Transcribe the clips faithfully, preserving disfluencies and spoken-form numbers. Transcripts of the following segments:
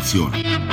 trasmissione.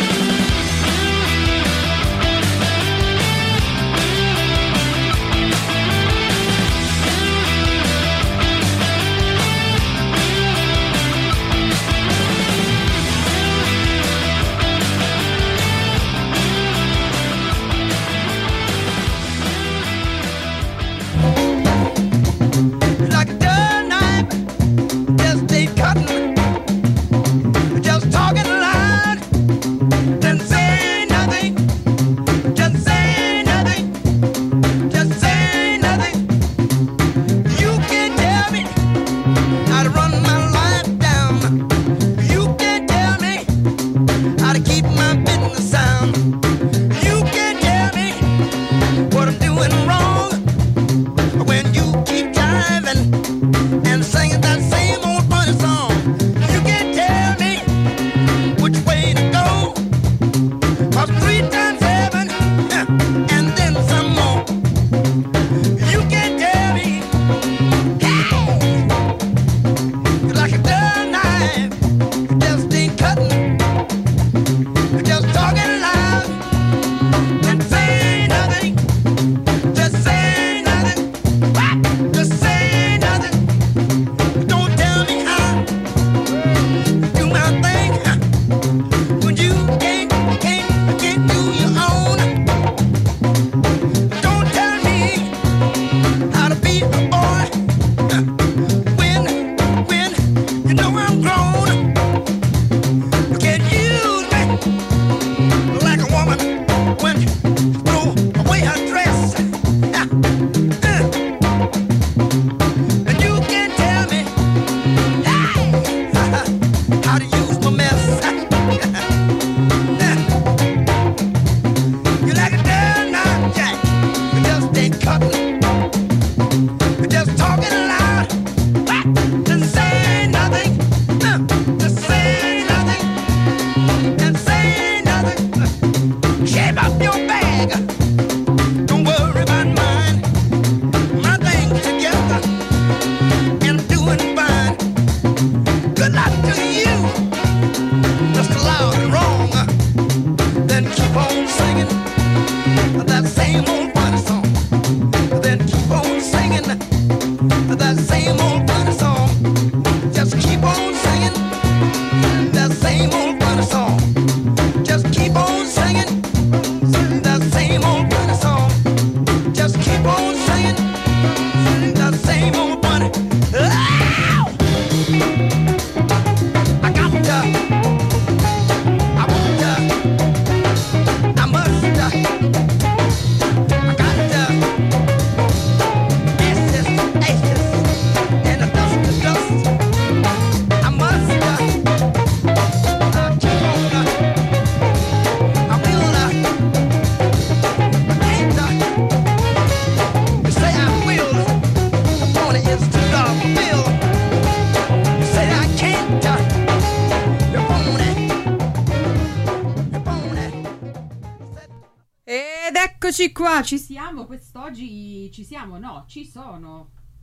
Eccoci qua, ci siamo, quest'oggi ci siamo, no, ci sono.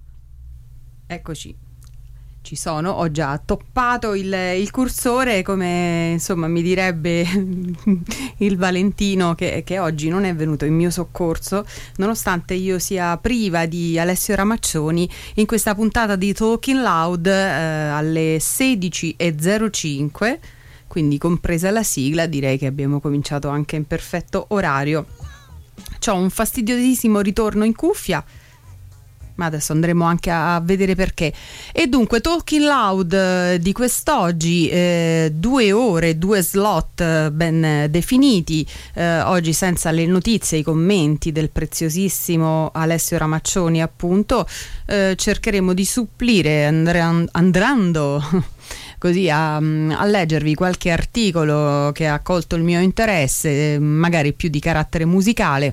Eccoci, ci sono, ho già toppato il, il cursore, come insomma mi direbbe il Valentino che, che oggi non è venuto in mio soccorso, nonostante io sia priva di Alessio Ramaccioni in questa puntata di Talking Loud eh, alle sedici e zero cinque, quindi compresa la sigla direi che abbiamo cominciato anche in perfetto orario. C'ho un fastidiosissimo ritorno in cuffia, ma adesso andremo anche a vedere perché. E dunque Talking Loud eh, di quest'oggi, eh, due ore, due slot eh, ben definiti, eh, oggi senza le notizie, i commenti del preziosissimo Alessio Ramaccioni appunto, eh, cercheremo di supplire andre- andando così a, a leggervi qualche articolo che ha colto il mio interesse, magari più di carattere musicale.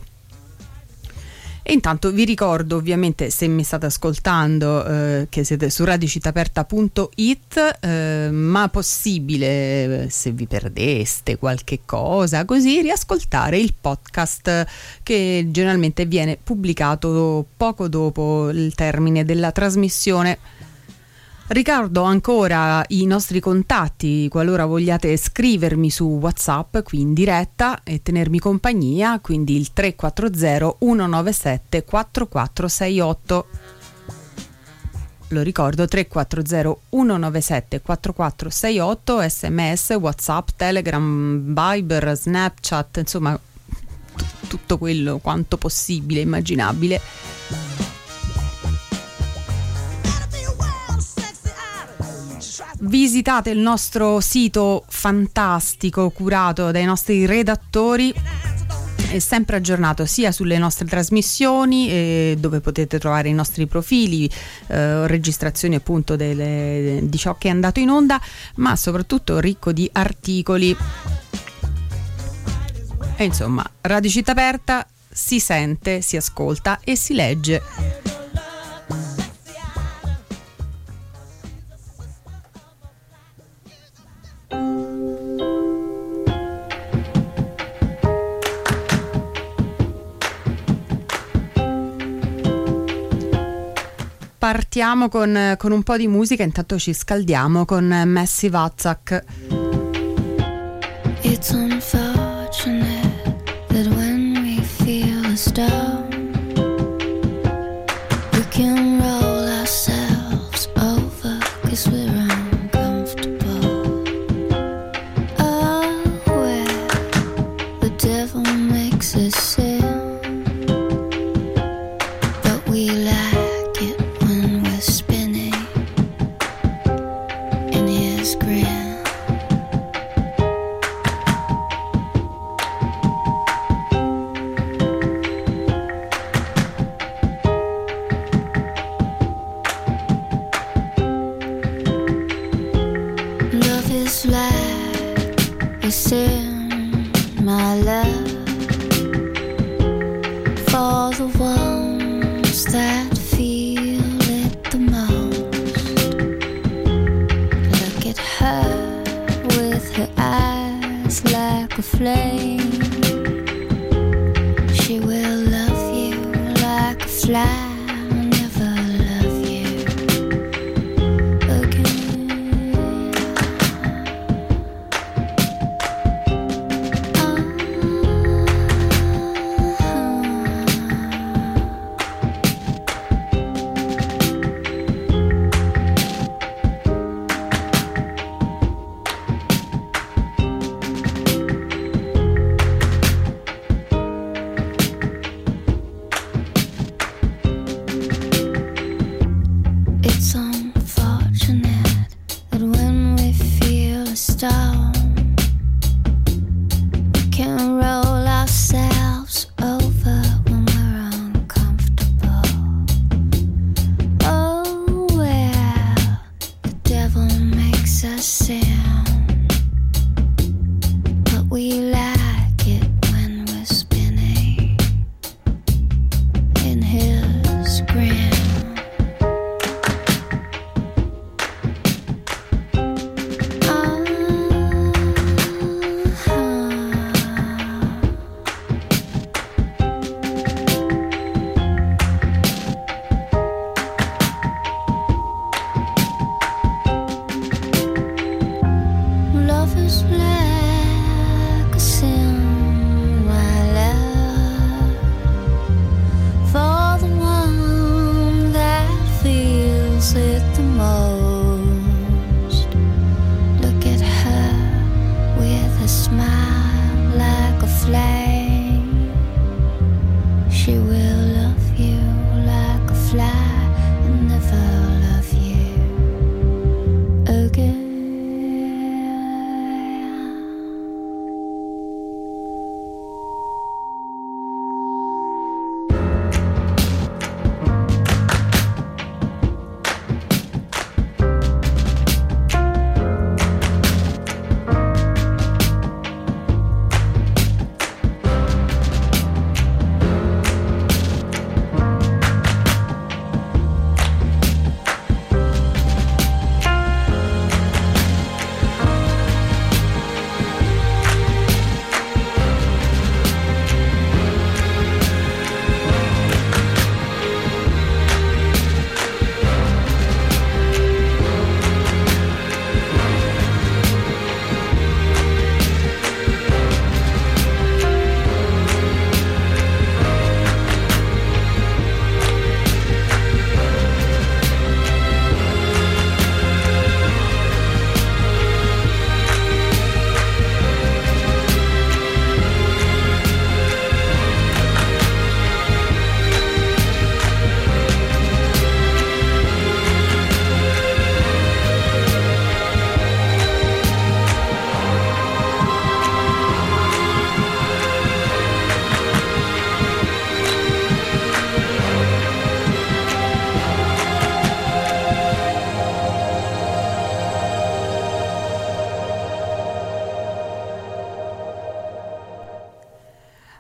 E intanto vi ricordo, ovviamente, se mi state ascoltando, eh, che siete su radiocitaperta punto it, eh, ma possibile, se vi perdeste qualche cosa, così riascoltare il podcast che generalmente viene pubblicato poco dopo il termine della trasmissione. Ricordo ancora i nostri contatti qualora vogliate scrivermi su WhatsApp qui in diretta e tenermi compagnia, quindi il tre quattro zero uno nove sette quattro quattro sei otto. Lo ricordo, tre quattro zero uno nove sette quattro quattro sei otto, sms, WhatsApp, Telegram, Viber, Snapchat, insomma t- tutto quello quanto possibile, immaginabile. Visitate il nostro sito fantastico curato dai nostri redattori, è sempre aggiornato sia sulle nostre trasmissioni, eh, dove potete trovare i nostri profili, eh, registrazioni appunto delle, di ciò che è andato in onda, ma soprattutto ricco di articoli. E insomma, Radio Città Aperta si sente, si ascolta e si legge. Partiamo con, con un po' di musica, intanto ci scaldiamo con Massive Attack. It's unfortunate that when we feel a storm, we can roll ourselves over 'cause we're uncomfortable. Oh, where the devil makes us sin, but we like it when we're spinning in his grin. In my love for the ones that feel it the most. Look at her with her eyes like a flame. She will love you like a fly.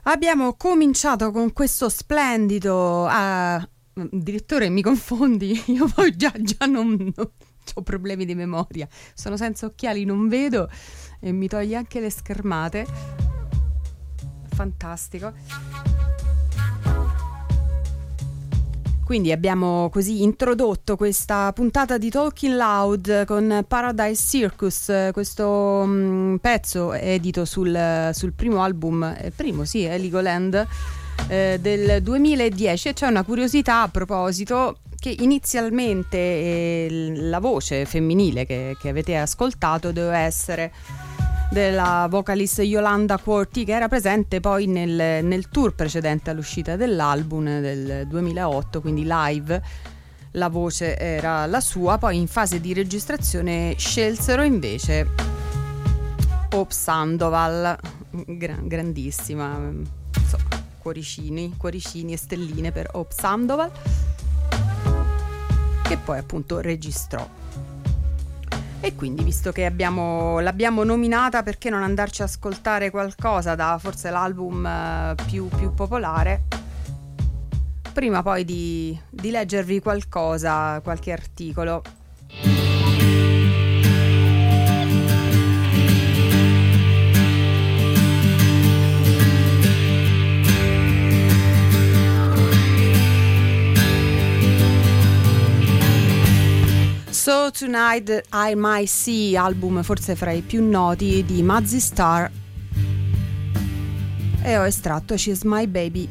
Abbiamo cominciato con questo splendido... Ah, direttore, mi confondi? Io poi già, già non, non ho problemi di memoria. Sono senza occhiali, non vedo e mi toglie anche le schermate. Fantastico. Quindi abbiamo così introdotto questa puntata di Talking Loud con Paradise Circus, questo um, pezzo edito sul, sul primo album, eh, primo sì, Heligoland, eh, del duemiladieci. E c'è una curiosità a proposito, che inizialmente eh, la voce femminile che, che avete ascoltato doveva essere della vocalist Yolanda Quarty, che era presente poi nel, nel tour precedente all'uscita dell'album del duemilaotto, quindi live la voce era la sua. Poi in fase di registrazione scelsero invece Hope Sandoval, gran, grandissima, insomma, cuoricini, cuoricini e stelline per Hope Sandoval, che poi appunto registrò. E quindi, visto che abbiamo, l'abbiamo nominata, perché non andarci a ascoltare qualcosa da forse l'album uh, più, più popolare, prima poi di, di leggervi qualcosa, qualche articolo. So Tonight I Might See, album forse fra i più noti di Mazzy Star, e ho estratto She's My Baby.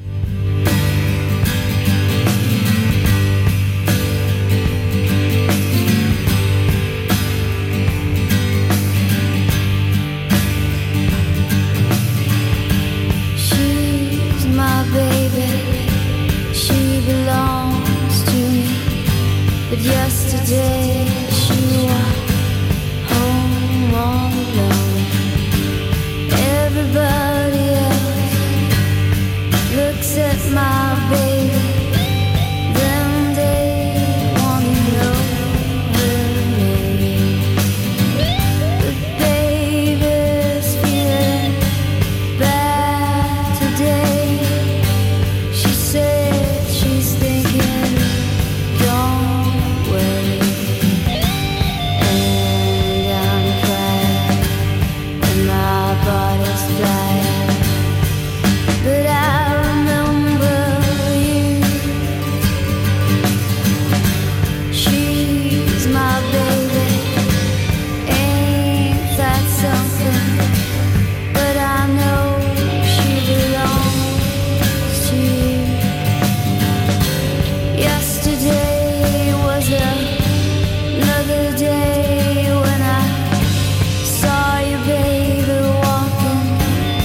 She's my baby, she belongs to me, but yesterday she walked home all alone. Everybody else looks at my baby, then they wanna know her name. The baby's feeling bad today. She said she's thinking, don't worry. And I'm crying and my body's flying, but I remember you. She's my baby, ain't that something? But I know she belongs to you. Yesterday was another day when I saw you, baby, walking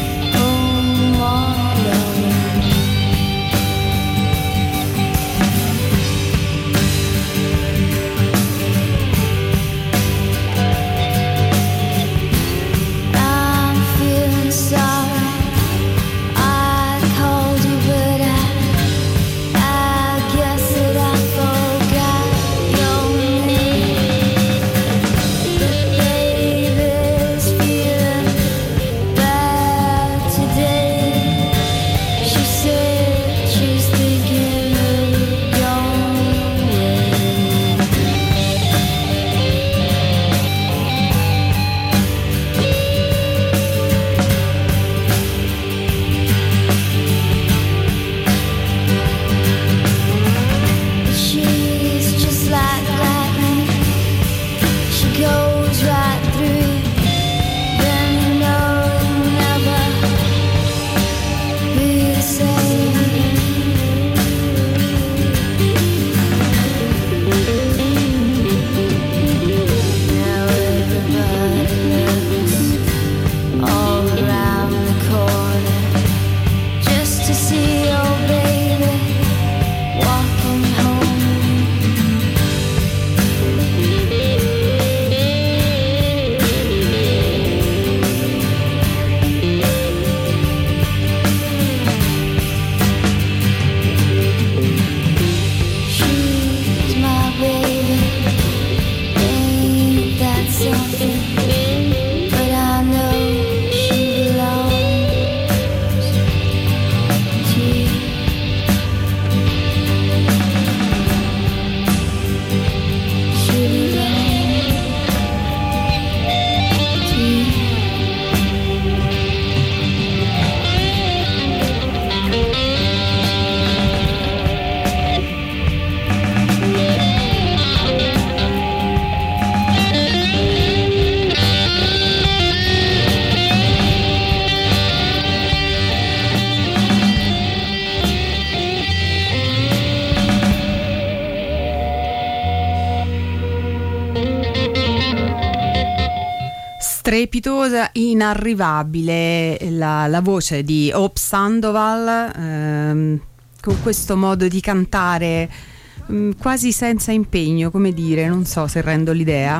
strepitosa, inarrivabile la, la voce di Hope Sandoval, ehm, con questo modo di cantare mh, quasi senza impegno, come dire, non so se rendo l'idea.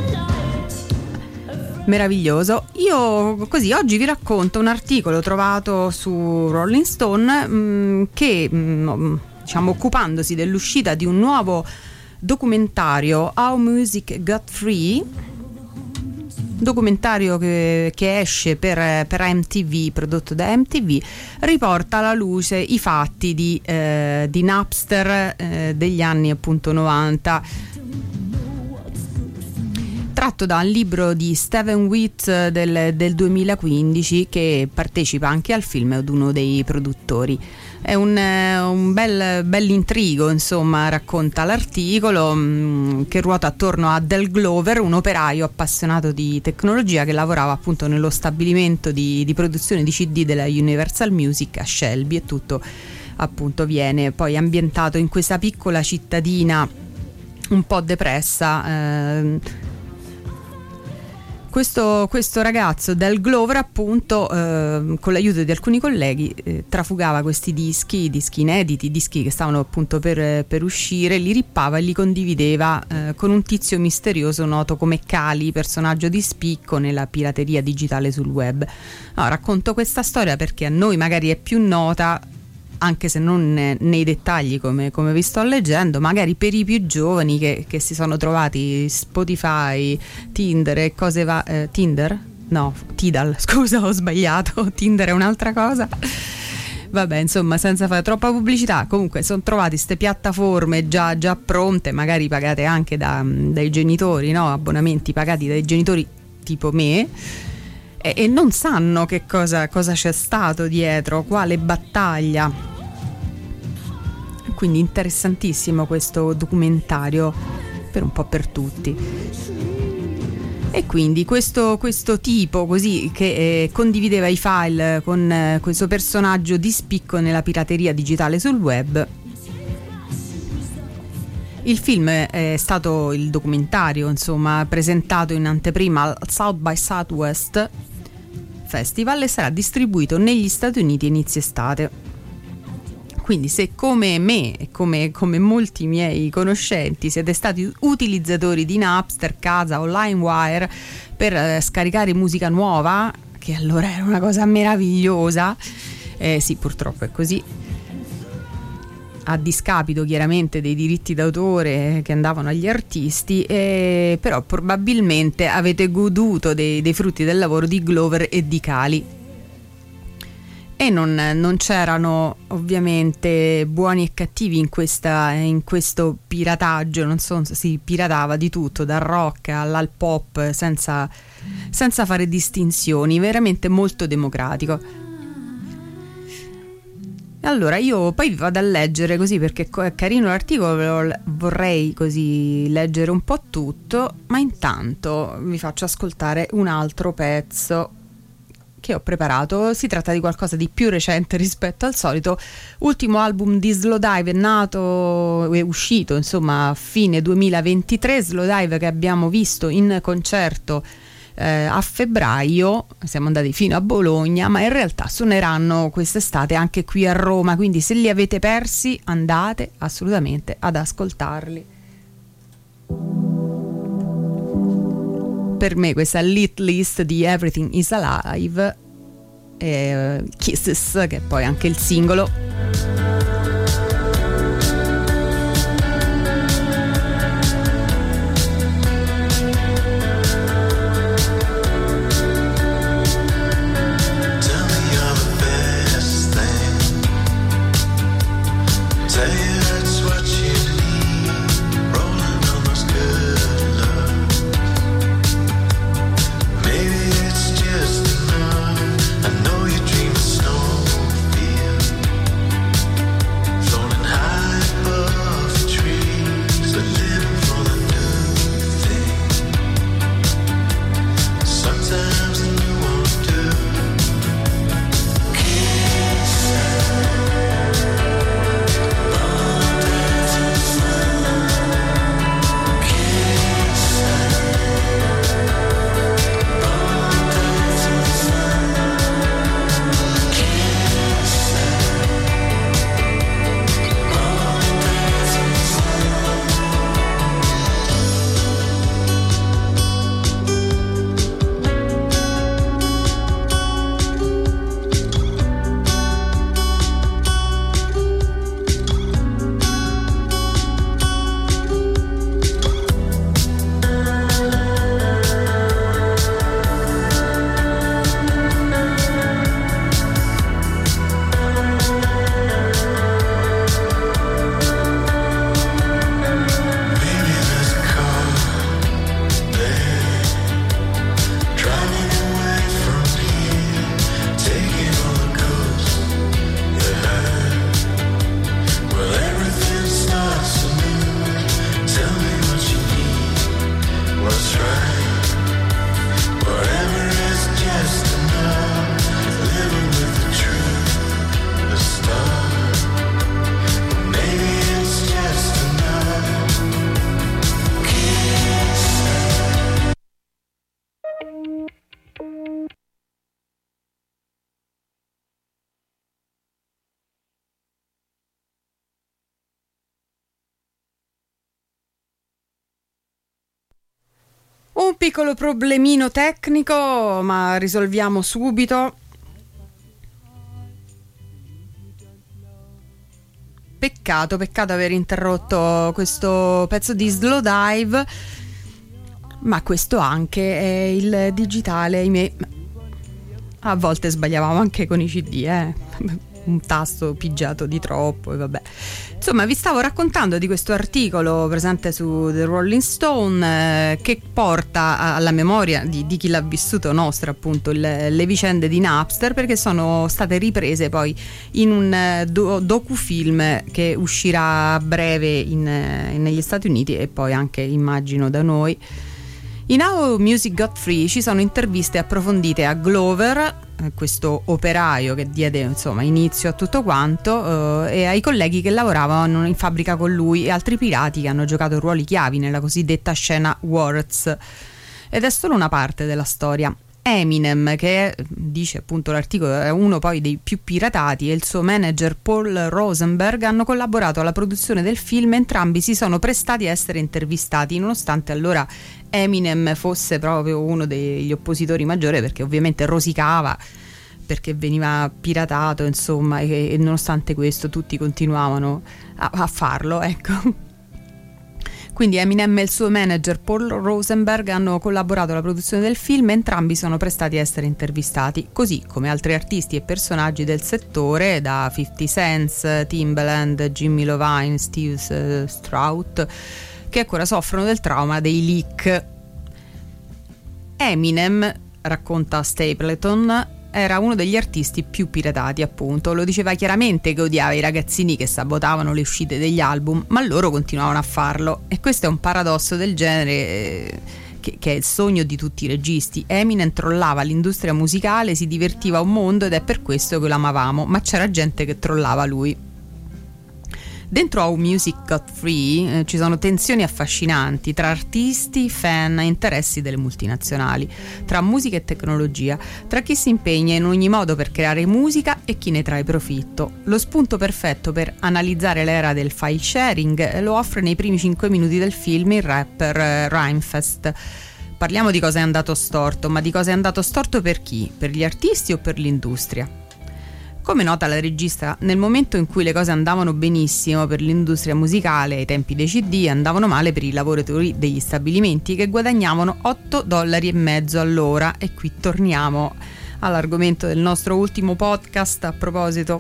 Meraviglioso. Io così oggi vi racconto un articolo trovato su Rolling Stone mh, che mh, diciamo occupandosi dell'uscita di un nuovo documentario, How Music Got Free, documentario che, che esce per, per M T V, prodotto da M T V, riporta alla luce i fatti di, eh, di Napster eh, degli anni appunto novanta, tratto da un libro di Steven Witt del, del duemilaquindici, che partecipa anche al film, è uno dei produttori. È un, un bel bell'intrigo, insomma, racconta l'articolo mh, che ruota attorno a Del Glover, un operaio appassionato di tecnologia che lavorava appunto nello stabilimento di, di produzione di C D della Universal Music a Shelby, e tutto appunto viene poi ambientato in questa piccola cittadina un po' depressa. Eh, Questo, questo ragazzo Del Glover appunto eh, con l'aiuto di alcuni colleghi eh, trafugava questi dischi, dischi inediti, dischi che stavano appunto per, per uscire, li rippava e li condivideva eh, con un tizio misterioso noto come Cali, personaggio di spicco nella pirateria digitale sul web. No, racconto questa storia perché a noi magari è più nota, anche se non nei dettagli come, come vi sto leggendo, magari per i più giovani che, che si sono trovati Spotify, Tinder e cose va... Eh, Tinder? No, Tidal, scusa, ho sbagliato, Tinder è un'altra cosa. Vabbè, insomma, senza fare troppa pubblicità, comunque sono trovati queste piattaforme già, già pronte, magari pagate anche da, dai genitori, no? Abbonamenti pagati dai genitori tipo me, e non sanno che cosa, cosa c'è stato dietro, quale battaglia. Quindi interessantissimo questo documentario, per un po' per tutti. E quindi questo, questo tipo così che eh, condivideva i file con eh, questo personaggio di spicco nella pirateria digitale sul web. Il film è stato, il documentario insomma, presentato in anteprima al South by Southwest Festival e sarà distribuito negli Stati Uniti a inizio estate. Quindi se come me e come, come molti miei conoscenti siete stati utilizzatori di Napster, Casa o LimeWire per eh, scaricare musica nuova, che allora era una cosa meravigliosa, eh, sì, purtroppo è così, a discapito chiaramente dei diritti d'autore che andavano agli artisti, eh, però probabilmente avete goduto dei, dei frutti del lavoro di Glover e di Cali. E non, non c'erano ovviamente buoni e cattivi in, questa, in questo pirataggio, non so, si piratava di tutto, dal rock al pop, senza, senza fare distinzioni, veramente molto democratico. Allora io poi vi vado a leggere così perché è carino l'articolo, vorrei così leggere un po' tutto, ma intanto vi faccio ascoltare un altro pezzo che ho preparato. Si tratta di qualcosa di più recente rispetto al solito. Ultimo album di Slowdive, è nato, è uscito insomma a fine duemilaventitré. Slowdive che abbiamo visto in concerto Eh, a febbraio, siamo andati fino a Bologna, ma in realtà suoneranno quest'estate anche qui a Roma, quindi se li avete persi andate assolutamente ad ascoltarli. Per me questa lit list di Everything is Alive, eh, Kisses, che è poi anche il singolo. I know you dream of snowfield. un piccolo problemino tecnico, ma risolviamo subito. Peccato, peccato aver interrotto questo pezzo di Slowdive, ma questo anche è il digitale, ahimè. A volte sbagliavamo anche con i C D, eh. Un tasto pigiato di troppo e vabbè. Insomma, vi stavo raccontando di questo articolo presente su The Rolling Stone, eh, che porta alla memoria di, di chi l'ha vissuto nostra, appunto, le, le vicende di Napster, perché sono state riprese poi in un do, docufilm che uscirà a breve in, in, negli Stati Uniti e poi anche, immagino, da noi. In How Music Got Free ci sono interviste approfondite a Glover, questo operaio che diede, insomma, inizio a tutto quanto, eh, e ai colleghi che lavoravano in fabbrica con lui e altri pirati che hanno giocato ruoli chiavi nella cosiddetta scena Words. Ed è solo una parte della storia. Eminem, che è, dice appunto l'articolo, è uno poi dei più piratati, e il suo manager Paul Rosenberg hanno collaborato alla produzione del film. Entrambi si sono prestati a essere intervistati, nonostante allora Eminem fosse proprio uno degli oppositori maggiori, perché ovviamente rosicava, perché veniva piratato, insomma, e, e nonostante questo tutti continuavano a, a farlo, ecco. Quindi Eminem e il suo manager Paul Rosenberg hanno collaborato alla produzione del film, entrambi sono prestati a essere intervistati, così come altri artisti e personaggi del settore, da fifty Cent, Timbaland, Jimmy Iovine, Steve Stroud, che ancora soffrono del trauma dei leak. Eminem, racconta Stapleton, era uno degli artisti più piratati, appunto. Lo diceva chiaramente che odiava i ragazzini che sabotavano le uscite degli album, ma loro continuavano a farlo, e questo è un paradosso del genere, eh, che, che è il sogno di tutti i registi. Eminem trollava l'industria musicale, si divertiva un mondo, ed è per questo che lo amavamo, ma c'era gente che trollava lui. Dentro How Music Got Free eh, ci sono tensioni affascinanti tra artisti, fan e interessi delle multinazionali, tra musica e tecnologia, tra chi si impegna in ogni modo per creare musica e chi ne trae profitto. Lo spunto perfetto per analizzare l'era del file sharing lo offre nei primi cinque minuti del film il rapper eh, Rhymefest. Parliamo di cosa è andato storto, ma di cosa è andato storto per chi? Per gli artisti o per l'industria? Come nota la regista, nel momento in cui le cose andavano benissimo per l'industria musicale ai tempi dei C D, andavano male per i lavoratori degli stabilimenti, che guadagnavano otto dollari e mezzo all'ora. E qui torniamo all'argomento del nostro ultimo podcast a proposito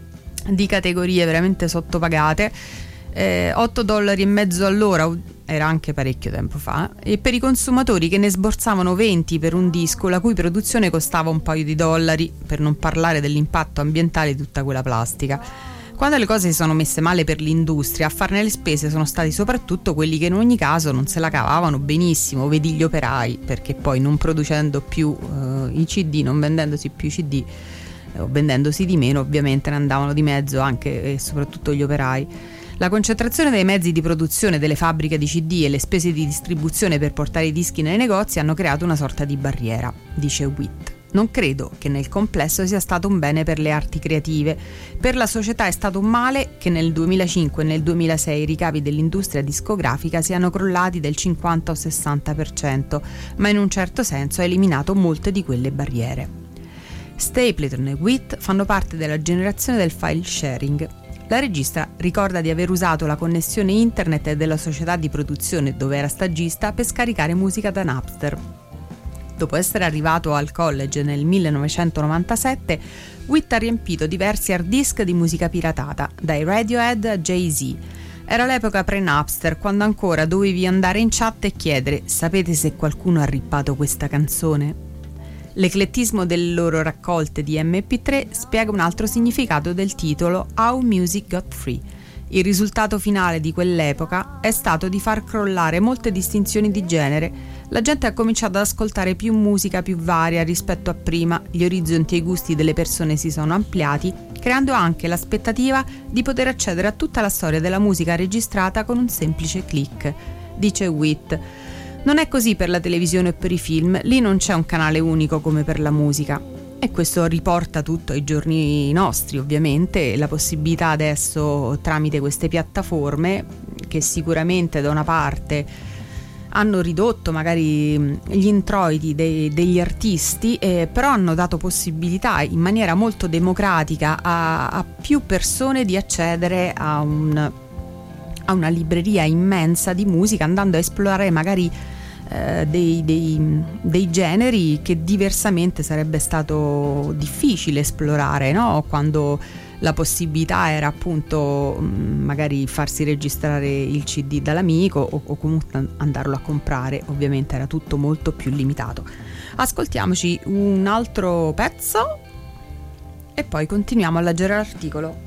di categorie veramente sottopagate. Eh, otto dollari e mezzo all'ora era anche parecchio tempo fa, e per i consumatori che ne sborsavano venti per un disco la cui produzione costava un paio di dollari, per non parlare dell'impatto ambientale di tutta quella plastica. Quando le cose si sono messe male per l'industria, a farne le spese sono stati soprattutto quelli che in ogni caso non se la cavavano benissimo, vedi gli operai, perché poi non producendo più uh, i C D, non vendendosi più i C D, eh, o vendendosi di meno, ovviamente ne andavano di mezzo anche e soprattutto gli operai. La concentrazione dei mezzi di produzione delle fabbriche di C D e le spese di distribuzione per portare i dischi nei negozi hanno creato una sorta di barriera, dice Witt. Non credo che nel complesso sia stato un bene per le arti creative. Per la società è stato un male che nel duemilacinque e nel duemilasei i ricavi dell'industria discografica siano crollati del cinquanta o sessanta per cento, ma in un certo senso ha eliminato molte di quelle barriere. Stapleton e Witt fanno parte della generazione del file sharing. La regista ricorda di aver usato la connessione internet della società di produzione dove era stagista per scaricare musica da Napster. Dopo essere arrivato al college nel millenovecentonovantasette, Witt ha riempito diversi hard disk di musica piratata, dai Radiohead a Jay-Z. Era l'epoca pre-Napster, quando ancora dovevi andare in chat e chiedere: sapete se qualcuno ha rippato questa canzone? L'eclettismo delle loro raccolte di emme pi tre spiega un altro significato del titolo How Music Got Free. Il risultato finale di quell'epoca è stato di far crollare molte distinzioni di genere. La gente ha cominciato ad ascoltare più musica più varia rispetto a prima, gli orizzonti e i gusti delle persone si sono ampliati, creando anche l'aspettativa di poter accedere a tutta la storia della musica registrata con un semplice click, dice Witt. Non è così per la televisione o per i film, lì non c'è un canale unico come per la musica. E questo riporta tutto ai giorni nostri, ovviamente, la possibilità adesso tramite queste piattaforme, che sicuramente da una parte hanno ridotto magari gli introiti dei, degli artisti, eh, però hanno dato possibilità in maniera molto democratica a, a più persone di accedere a, un, a una libreria immensa di musica, andando a esplorare magari eh, dei, dei, dei generi che diversamente sarebbe stato difficile esplorare, no? Quando la possibilità era appunto magari farsi registrare il C D dall'amico o, o comunque andarlo a comprare, ovviamente era tutto molto più limitato. Ascoltiamoci un altro pezzo e poi continuiamo a leggere l'articolo.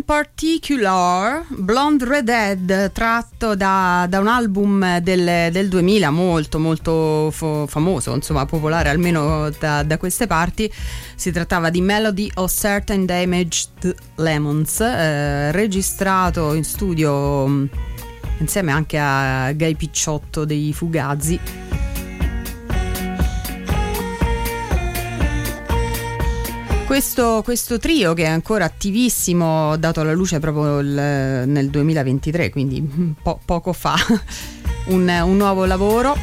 In Particular, Blonde Redhead, tratto da, da un album del, del duemila molto molto fo- famoso, insomma popolare almeno da, da queste parti. Si trattava di Melody of Certain Damaged Lemons, eh, registrato in studio mh, insieme anche a Gai Picciotto dei Fugazi. Questo, questo trio, che è ancora attivissimo, dato alla luce proprio il, nel duemilaventitré, quindi po- poco fa, un, un nuovo lavoro.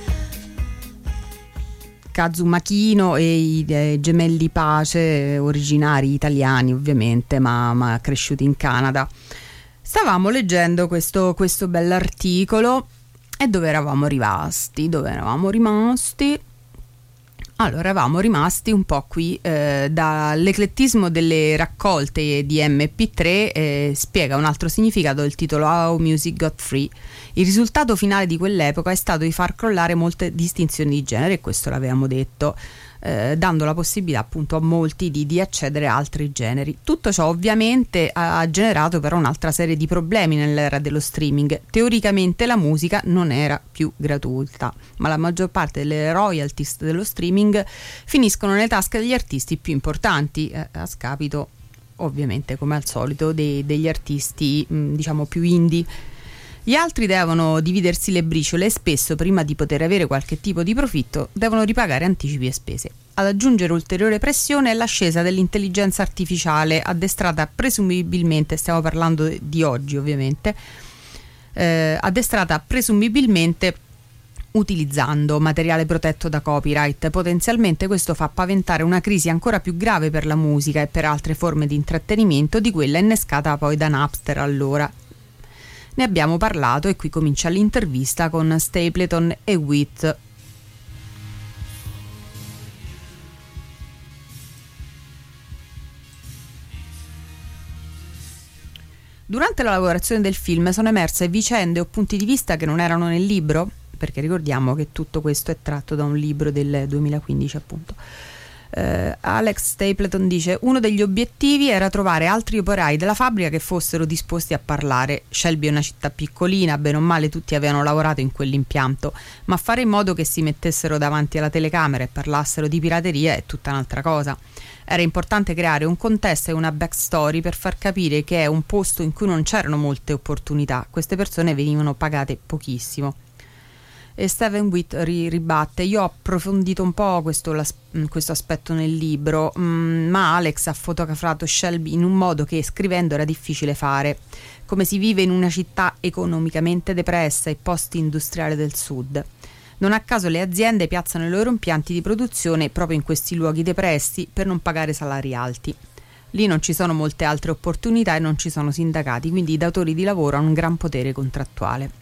Kazu Makino e i eh, gemelli Pace, originari italiani ovviamente, ma, ma cresciuti in Canada. Stavamo leggendo questo, questo bell'articolo e dove eravamo rimasti? Dove eravamo rimasti? Allora, eravamo rimasti un po' qui eh, dall'eclettismo delle raccolte di emme pi tre, eh, spiega un altro significato del titolo How Music Got Free. Il risultato finale di quell'epoca è stato di far crollare molte distinzioni di genere, e questo l'avevamo detto, eh, dando la possibilità appunto a molti di, di accedere a altri generi. Tutto ciò ovviamente ha, ha generato però un'altra serie di problemi nell'era dello streaming. Teoricamente la musica non era più gratuita, ma la maggior parte delle royalties dello streaming finiscono nelle tasche degli artisti più importanti, eh, a scapito ovviamente, come al solito, dei, degli artisti mh, diciamo più indie. Gli altri devono dividersi le briciole e spesso, prima di poter avere qualche tipo di profitto, devono ripagare anticipi e spese. Ad aggiungere ulteriore pressione è l'ascesa dell'intelligenza artificiale, addestrata presumibilmente, stiamo parlando di oggi ovviamente, eh, addestrata presumibilmente utilizzando materiale protetto da copyright. Potenzialmente questo fa paventare una crisi ancora più grave per la musica e per altre forme di intrattenimento di quella innescata poi da Napster allora. Ne abbiamo parlato e qui comincia l'intervista con Stapleton e Witt. Durante la lavorazione del film sono emerse vicende o punti di vista che non erano nel libro, perché ricordiamo che tutto questo è tratto da un libro del duemilaquindici appunto. Uh, Alex Stapleton dice: uno degli obiettivi era trovare altri operai della fabbrica che fossero disposti a parlare. Shelby è una città piccolina, bene o male tutti avevano lavorato in quell'impianto, ma fare in modo che si mettessero davanti alla telecamera e parlassero di pirateria è tutta un'altra cosa. Era importante creare un contesto e una backstory per far capire che è un posto in cui non c'erano molte opportunità. Queste persone venivano pagate pochissimo. E Steven Witt ri- ribatte: io ho approfondito un po' questo, questo aspetto nel libro, mh, ma Alex ha fotografato Shelby in un modo che scrivendo era difficile fare, come si vive in una città economicamente depressa e post-industriale del sud. Non a caso le aziende piazzano i loro impianti di produzione proprio in questi luoghi depressi per non pagare salari alti. Lì non ci sono molte altre opportunità e non ci sono sindacati, quindi i datori di lavoro hanno un gran potere contrattuale.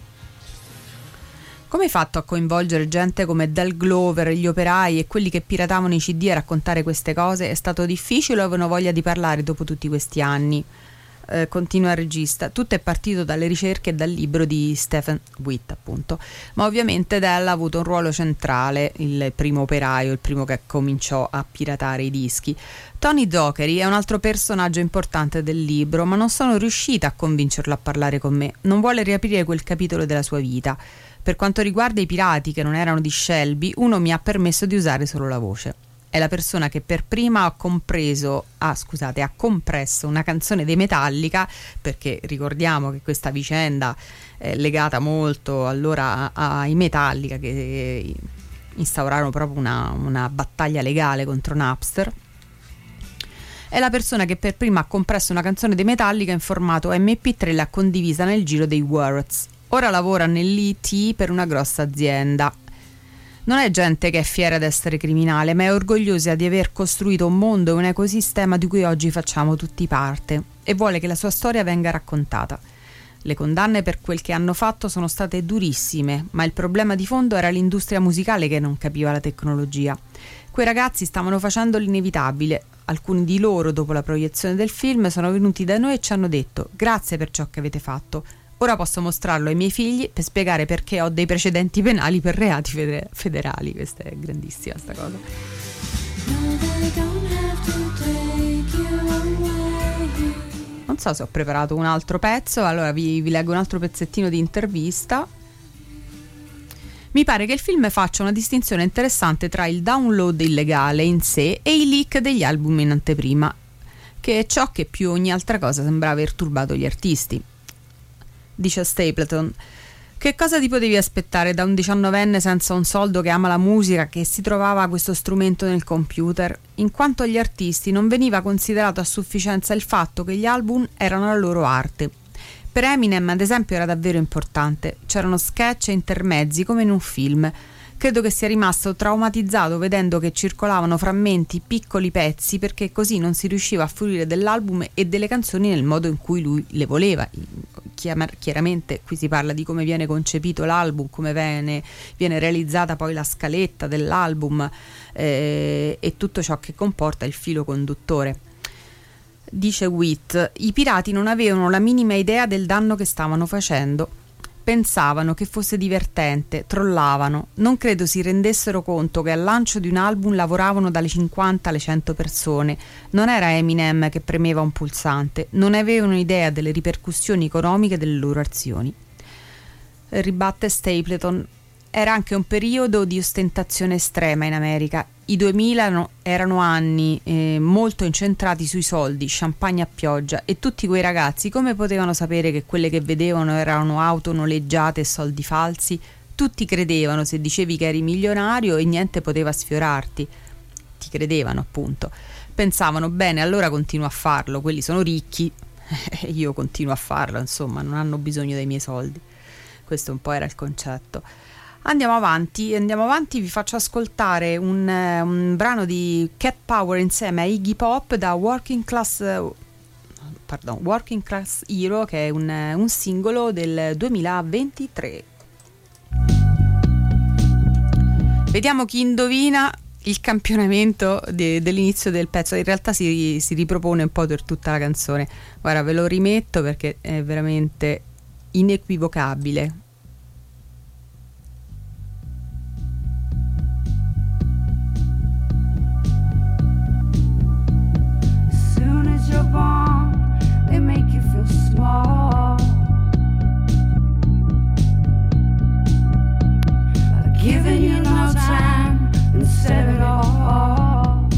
Come hai fatto a coinvolgere gente come Del Glover, gli operai e quelli che piratavano i C D a raccontare queste cose? È stato difficile o avevano voglia di parlare dopo tutti questi anni? Eh, continua il regista. Tutto è partito dalle ricerche e dal libro di Stephen Witt, appunto. Ma ovviamente Del ha avuto un ruolo centrale, il primo operaio, il primo che cominciò a piratare i dischi. Tony Dockery è un altro personaggio importante del libro, ma non sono riuscita a convincerlo a parlare con me. Non vuole riaprire quel capitolo della sua vita. Per quanto riguarda i pirati che non erano di Shelby, uno mi ha permesso di usare solo la voce. È la persona che per prima ha compreso, ah scusate, ha compresso una canzone dei Metallica, perché ricordiamo che questa vicenda è legata molto allora ai Metallica, che instaurarono proprio una, una battaglia legale contro Napster. È la persona che per prima ha compresso una canzone dei Metallica in formato emme pi tre e l'ha condivisa nel giro dei Words. Ora lavora nell'I T per una grossa azienda. Non è gente che è fiera di essere criminale, ma è orgogliosa di aver costruito un mondo e un ecosistema di cui oggi facciamo tutti parte, e vuole che la sua storia venga raccontata. Le condanne per quel che hanno fatto sono state durissime, ma il problema di fondo era l'industria musicale che non capiva la tecnologia. Quei ragazzi stavano facendo l'inevitabile. Alcuni di loro, dopo la proiezione del film, sono venuti da noi e ci hanno detto: grazie per ciò che avete fatto. Ora posso mostrarlo ai miei figli per spiegare perché ho dei precedenti penali per reati feder- federali. Questa è grandissima sta cosa. Non non so se ho preparato un altro pezzo, allora vi, vi leggo un altro pezzettino di intervista. Mi pare che il film faccia una distinzione interessante tra il download illegale in sé e i leak degli album in anteprima, che è ciò che più ogni altra cosa sembra aver turbato gli artisti. Dice Stapleton: che cosa ti potevi aspettare da un diciannovenne senza un soldo che ama la musica, che si trovava questo strumento nel computer? In quanto agli artisti non veniva considerato a sufficienza il fatto che gli album erano la loro arte. Per Eminem, ad esempio, era davvero importante. C'erano sketch e intermezzi come in un film. Credo che sia rimasto traumatizzato vedendo che circolavano frammenti, piccoli pezzi, perché così non si riusciva a fruire dell'album e delle canzoni nel modo in cui lui le voleva. Chiaramente qui si parla di come viene concepito l'album, come viene, viene realizzata poi la scaletta dell'album eh, e tutto ciò che comporta il filo conduttore. Dice Witt: i pirati non avevano la minima idea del danno che stavano facendo. Pensavano che fosse divertente, trollavano. Non credo si rendessero conto che al lancio di un album lavoravano dalle cinquanta alle cento persone. Non era Eminem che premeva un pulsante, non avevano idea delle ripercussioni economiche delle loro azioni. Ribatte Stapleton: era anche un periodo di ostentazione estrema in America. I duemila erano, erano anni eh, molto incentrati sui soldi, champagne a pioggia, e tutti quei ragazzi come potevano sapere che quelle che vedevano erano auto noleggiate e soldi falsi? Tutti credevano se dicevi che eri milionario e niente poteva sfiorarti. Ti credevano, appunto. Pensavano: bene, allora continuo a farlo, quelli sono ricchi e io continuo a farlo, insomma, non hanno bisogno dei miei soldi. Questo un po' era il concetto. Andiamo avanti, andiamo avanti, vi faccio ascoltare un, un brano di Cat Power insieme a Iggy Pop da Working Class, pardon, Working Class Hero, che è un, un singolo del duemilaventitré. Vediamo chi indovina il campionamento de, dell'inizio del pezzo. In realtà si, si ripropone un po' per tutta la canzone. Guarda, ve lo rimetto perché è veramente inequivocabile. You're born, they make you feel small. I've given you no time and said it all.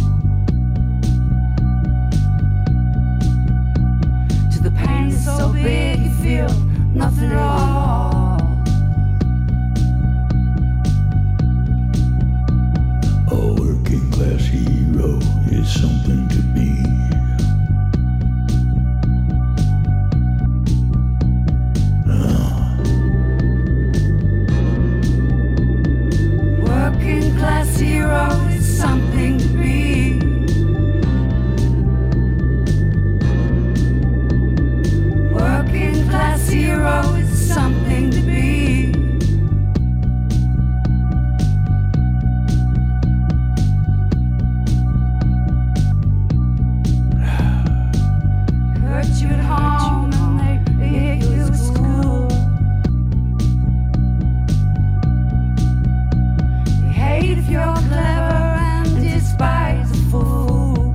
To the pain is so big you feel nothing at all. A working class hero is something to be. Class hero is something to be. Working class hero is something to be. Hurt you at home and they hate you at school. If you're clever and despise a fool,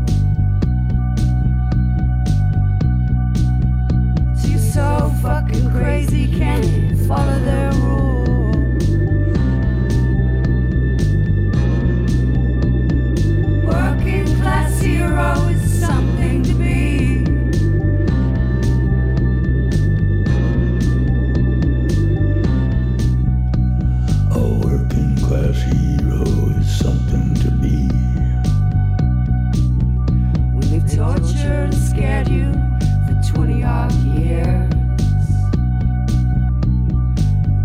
so you're so fucking crazy, can't follow their rules. Working class hero is something to be. A working class hero is something to be. When they've tortured and scared you for twenty odd years,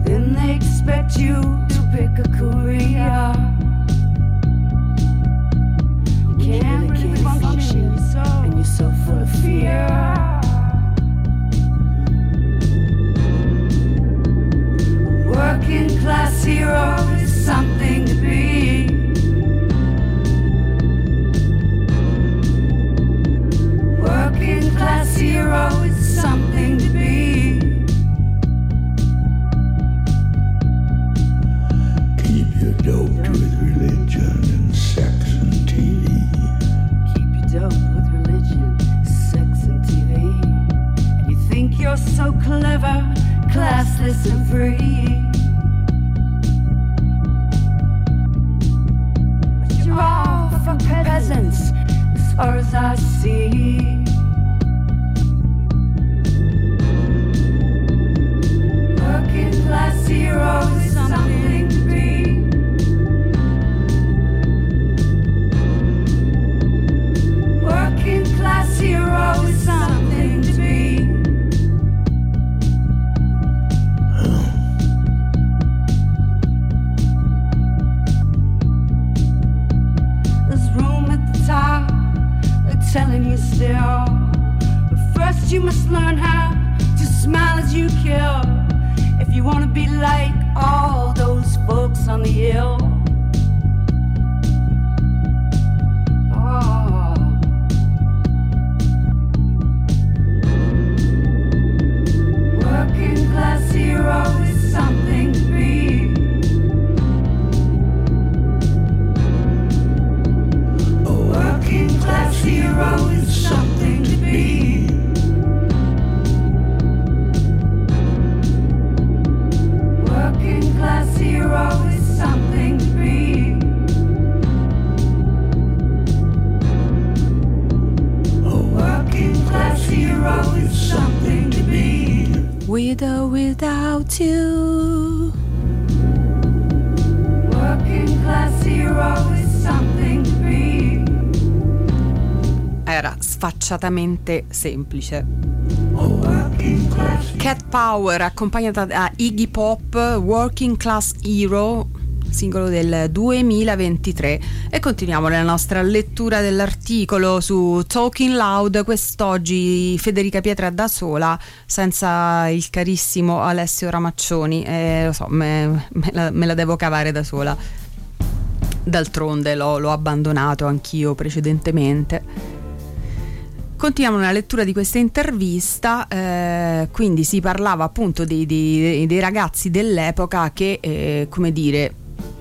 so clever, classless and free. But you're all for peasants, as far as I see. Working class hero is something to be. Working class hero is something to be. There's room at the top, they're telling you still. But first you must learn how to smile as you kill. If you wanna be like all those folks on the hill. Oh. Working class hero is something to be. A working class hero is something to be. Working class hero is something to be. A working class hero is something to be. With or without you. Working class hero is something to be. Era sfacciatamente semplice. A working class Cat Power accompagnata da Iggy Pop, Working Class Hero, singolo del duemilaventitré. E continuiamo la nostra lettura dell'articolo su Talking Loud. Quest'oggi Federica Pietra da sola, senza il carissimo Alessio Ramaccioni, e lo so, me, me, la, me la devo cavare da sola. D'altronde l'ho, l'ho abbandonato anch'io precedentemente. Continuiamo nella lettura di questa intervista, eh, quindi si parlava appunto dei, dei, dei ragazzi dell'epoca che, eh, come dire,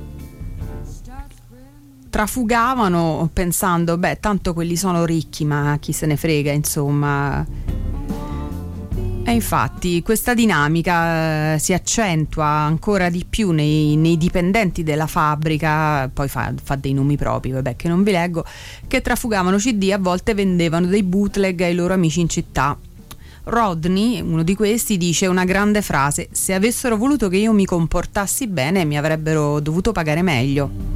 trafugavano pensando, beh, tanto quelli sono ricchi, ma chi se ne frega, insomma. E infatti questa dinamica eh, si accentua ancora di più nei, nei dipendenti della fabbrica, poi fa, fa dei nomi propri, vabbè, che non vi leggo, che trafugavano C D, a volte vendevano dei bootleg ai loro amici in città. Rodney, uno di questi, dice una grande frase: se avessero voluto che io mi comportassi bene mi avrebbero dovuto pagare meglio.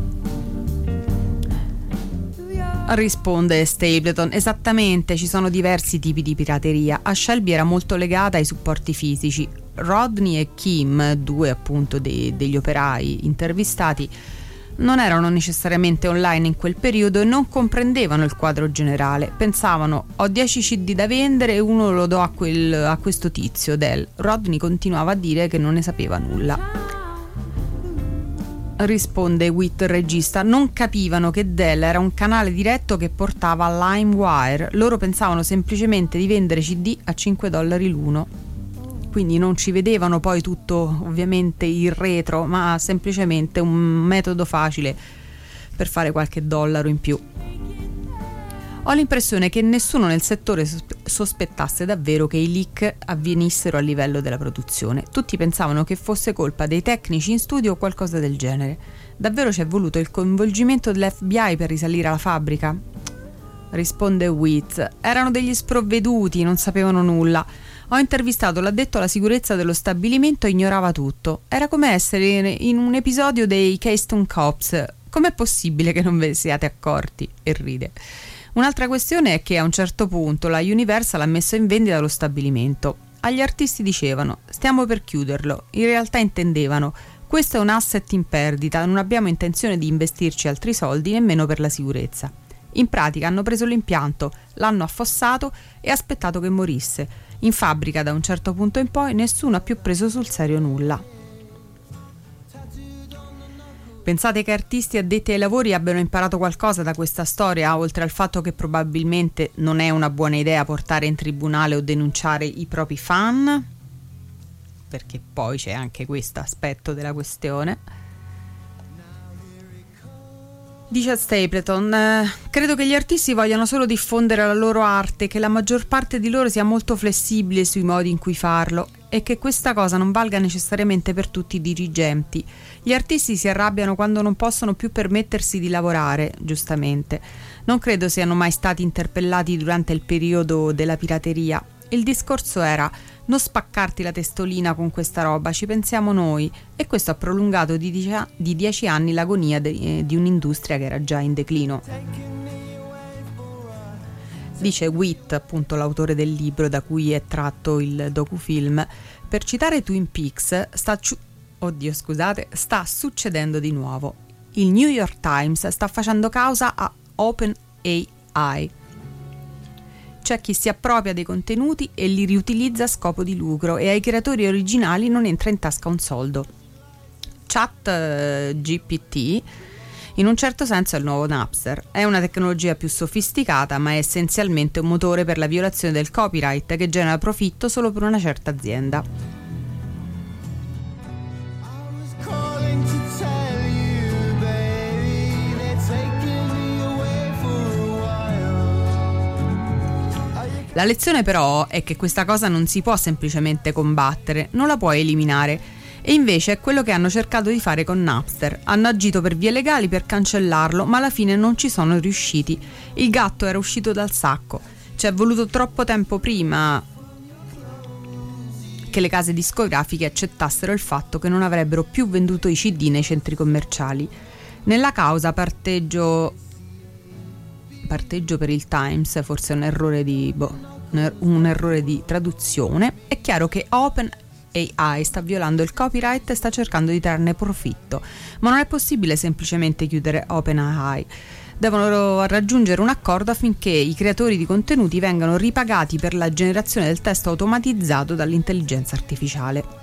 Risponde Stapleton: esattamente, ci sono diversi tipi di pirateria. A Shelby era molto legata ai supporti fisici. Rodney e Kim, due appunto dei, degli operai intervistati, non erano necessariamente online in quel periodo e non comprendevano il quadro generale. Pensavano: ho dieci C D da vendere e uno lo do a, quel, a questo tizio, Del. Rodney continuava a dire che non ne sapeva nulla. Risponde Witt, il regista: non capivano che Dell era un canale diretto che portava a LimeWire. Loro pensavano semplicemente di vendere C D a cinque dollari l'uno. Quindi non ci vedevano poi tutto ovviamente il retro, ma semplicemente un metodo facile per fare qualche dollaro in più. Ho l'impressione che nessuno nel settore sospettasse davvero che i leak avvenissero a livello della produzione. Tutti pensavano che fosse colpa dei tecnici in studio o qualcosa del genere. Davvero ci è voluto il coinvolgimento dell'F B I per risalire alla fabbrica? Risponde Witt: erano degli sprovveduti, non sapevano nulla. Ho intervistato l'addetto alla sicurezza dello stabilimento e ignorava tutto. Era come essere in un episodio dei Keystone Cops. Com'è possibile che non ve ne siate accorti? E ride. Un'altra questione è che a un certo punto la Universal ha messo in vendita lo stabilimento. Agli artisti dicevano: stiamo per chiuderlo. In realtà intendevano: questo è un asset in perdita, non abbiamo intenzione di investirci altri soldi nemmeno per la sicurezza. In pratica hanno preso l'impianto, l'hanno affossato e aspettato che morisse. In fabbrica da un certo punto in poi nessuno ha più preso sul serio nulla. Pensate che artisti addetti ai lavori abbiano imparato qualcosa da questa storia, oltre al fatto che probabilmente non è una buona idea portare in tribunale o denunciare i propri fan? Perché poi c'è anche questo aspetto della questione. Dice Stapleton, eh, credo che gli artisti vogliano solo diffondere la loro arte, che la maggior parte di loro sia molto flessibile sui modi in cui farlo e che questa cosa non valga necessariamente per tutti i dirigenti. Gli artisti si arrabbiano quando non possono più permettersi di lavorare, giustamente. Non credo siano mai stati interpellati durante il periodo della pirateria. Il discorso era: non spaccarti la testolina con questa roba, ci pensiamo noi. E questo ha prolungato di, dieci, di dieci anni l'agonia de, di un'industria che era già in declino. Dice Witt, appunto l'autore del libro da cui è tratto il docufilm, per citare Twin Peaks, sta, ciu- oddio, scusate, sta succedendo di nuovo. Il New York Times sta facendo causa a OpenAI. C'è chi si appropria dei contenuti e li riutilizza a scopo di lucro e ai creatori originali non entra in tasca un soldo. Chat eh, G P T in un certo senso è il nuovo Napster. È una tecnologia più sofisticata, ma è essenzialmente un motore per la violazione del copyright che genera profitto solo per una certa azienda. La lezione però è che questa cosa non si può semplicemente combattere, non la puoi eliminare. E invece è quello che hanno cercato di fare con Napster. Hanno agito per vie legali per cancellarlo, ma alla fine non ci sono riusciti. Il gatto era uscito dal sacco. Ci è voluto troppo tempo prima che le case discografiche accettassero il fatto che non avrebbero più venduto i C D nei centri commerciali. Nella causa parteggio parteggio per il Times, forse è un errore di boh, un, er- un errore di traduzione. È chiaro che OpenAI sta violando il copyright e sta cercando di trarne profitto, ma non è possibile semplicemente chiudere OpenAI. Devono raggiungere un accordo affinché i creatori di contenuti vengano ripagati per la generazione del testo automatizzato dall'intelligenza artificiale.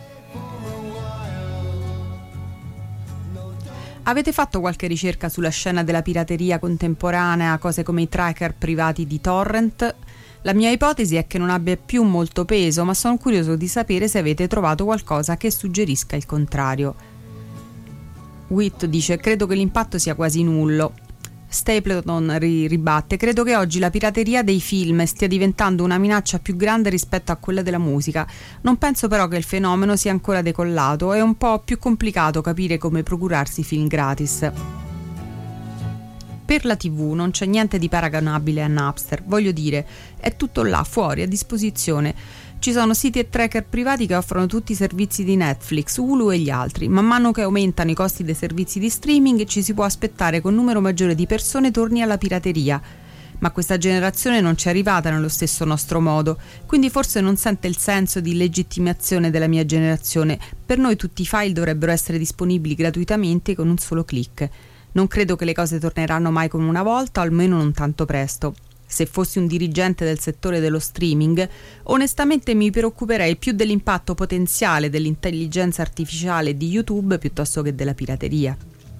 Avete fatto qualche ricerca sulla scena della pirateria contemporanea, cose come i tracker privati di torrent? La mia ipotesi è che non abbia più molto peso, ma sono curioso di sapere se avete trovato qualcosa che suggerisca il contrario. Witt dice: credo che l'impatto sia quasi nullo. Stapleton ri- ribatte: credo che oggi la pirateria dei film stia diventando una minaccia più grande rispetto a quella della musica. Non penso però che il fenomeno sia ancora decollato, è un po' più complicato capire come procurarsi film gratis. Per la tivù non c'è niente di paragonabile a Napster, voglio dire, è tutto là, fuori, a disposizione. Ci sono siti e tracker privati che offrono tutti i servizi di Netflix, Hulu e gli altri. Man mano che aumentano i costi dei servizi di streaming ci si può aspettare che un numero maggiore di persone torni alla pirateria. Ma questa generazione non ci è arrivata nello stesso nostro modo, quindi forse non sente il senso di legittimazione della mia generazione. Per noi tutti i file dovrebbero essere disponibili gratuitamente con un solo click. Non credo che le cose torneranno mai come una volta, o almeno non tanto presto. Se fossi un dirigente del settore dello streaming, onestamente mi preoccuperei più dell'impatto potenziale dell'intelligenza artificiale di YouTube piuttosto che della pirateria.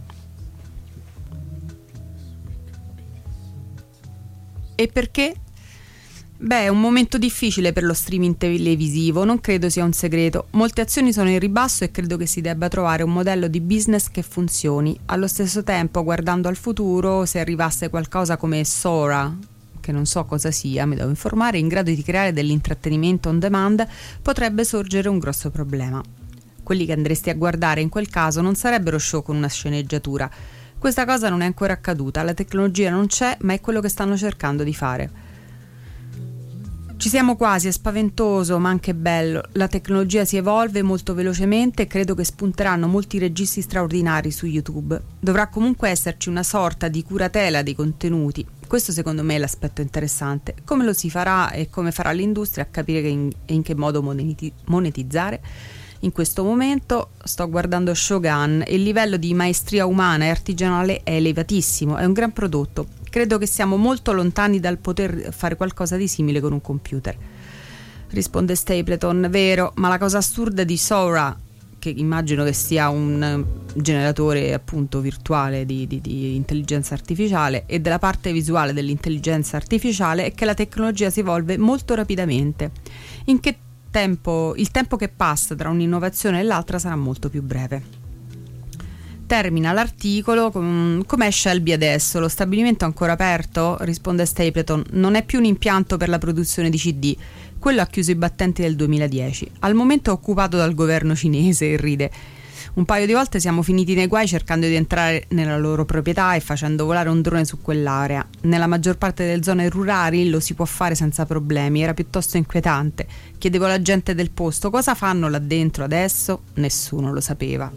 E perché? Beh, è un momento difficile per lo streaming televisivo, non credo sia un segreto. Molte azioni sono in ribasso e credo che si debba trovare un modello di business che funzioni. Allo stesso tempo, guardando al futuro, se arrivasse qualcosa come Sora, che non so cosa sia, mi devo informare, in grado di creare dell'intrattenimento on demand, potrebbe sorgere un grosso problema. Quelli che andresti a guardare in quel caso non sarebbero show con una sceneggiatura. Questa cosa non è ancora accaduta, la tecnologia non c'è, ma è quello che stanno cercando di fare. Ci siamo quasi, è spaventoso ma anche bello. La tecnologia si evolve molto velocemente e credo che spunteranno molti registi straordinari su YouTube. Dovrà comunque esserci una sorta di curatela dei contenuti. Questo secondo me è l'aspetto interessante. Come lo si farà e come farà l'industria a capire che in, in che modo moneti- monetizzare? In questo momento sto guardando Shogun e il livello di maestria umana e artigianale è elevatissimo, è un gran prodotto. Credo che siamo molto lontani dal poter fare qualcosa di simile con un computer. Risponde Stapleton: vero, ma la cosa assurda di Sora, che immagino che sia un generatore appunto virtuale di, di, di intelligenza artificiale, e della parte visuale dell'intelligenza artificiale è che la tecnologia si evolve molto rapidamente. In che tempo, il tempo che passa tra un'innovazione e l'altra sarà molto più breve. termina l'articolo con com'è Shelby adesso? Lo stabilimento è ancora aperto? Risponde Stapleton. Non è più un impianto per la produzione di C D. Quello ha chiuso i battenti nel duemiladieci. Al momento è occupato dal governo cinese, e ride. Un paio di volte siamo finiti nei guai cercando di entrare nella loro proprietà e facendo volare un drone su quell'area. Nella maggior parte delle zone rurali lo si può fare senza problemi, era piuttosto inquietante. Chiedevo alla gente del posto cosa fanno là dentro adesso, nessuno lo sapeva.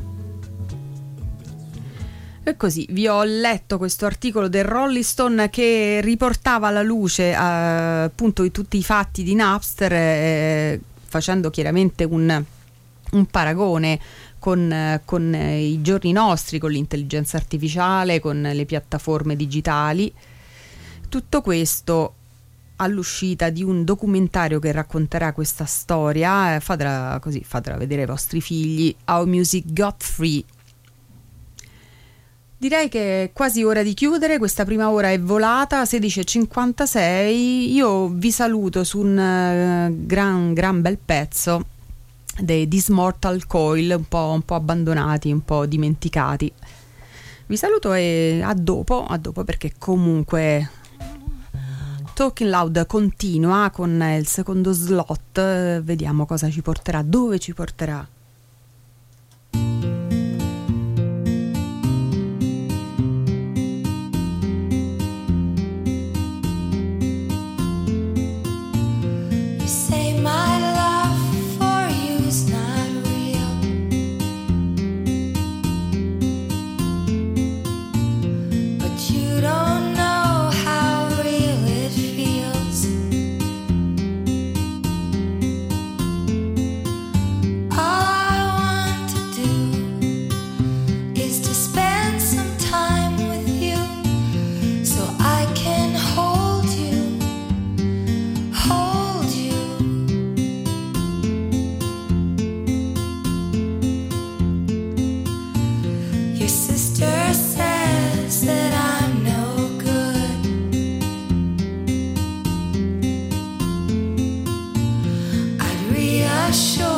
E così vi ho letto questo articolo del Rolling Stone che riportava alla luce eh, appunto tutti i fatti di Napster, eh, facendo chiaramente un, un paragone con, con i giorni nostri, con l'intelligenza artificiale, con le piattaforme digitali. Tutto questo all'uscita di un documentario che racconterà questa storia. Eh, fatela così, fatela vedere ai vostri figli. How Music Got Free. Direi che è quasi ora di chiudere, questa prima ora è volata, sedici e cinquantasei. Io vi saluto su un uh, gran, gran bel pezzo dei This Mortal Coil, un po', un po' abbandonati, un po' dimenticati. Vi saluto e a dopo, a dopo perché comunque Talking Loud continua con il secondo slot, vediamo cosa ci porterà, dove ci porterà. Sure.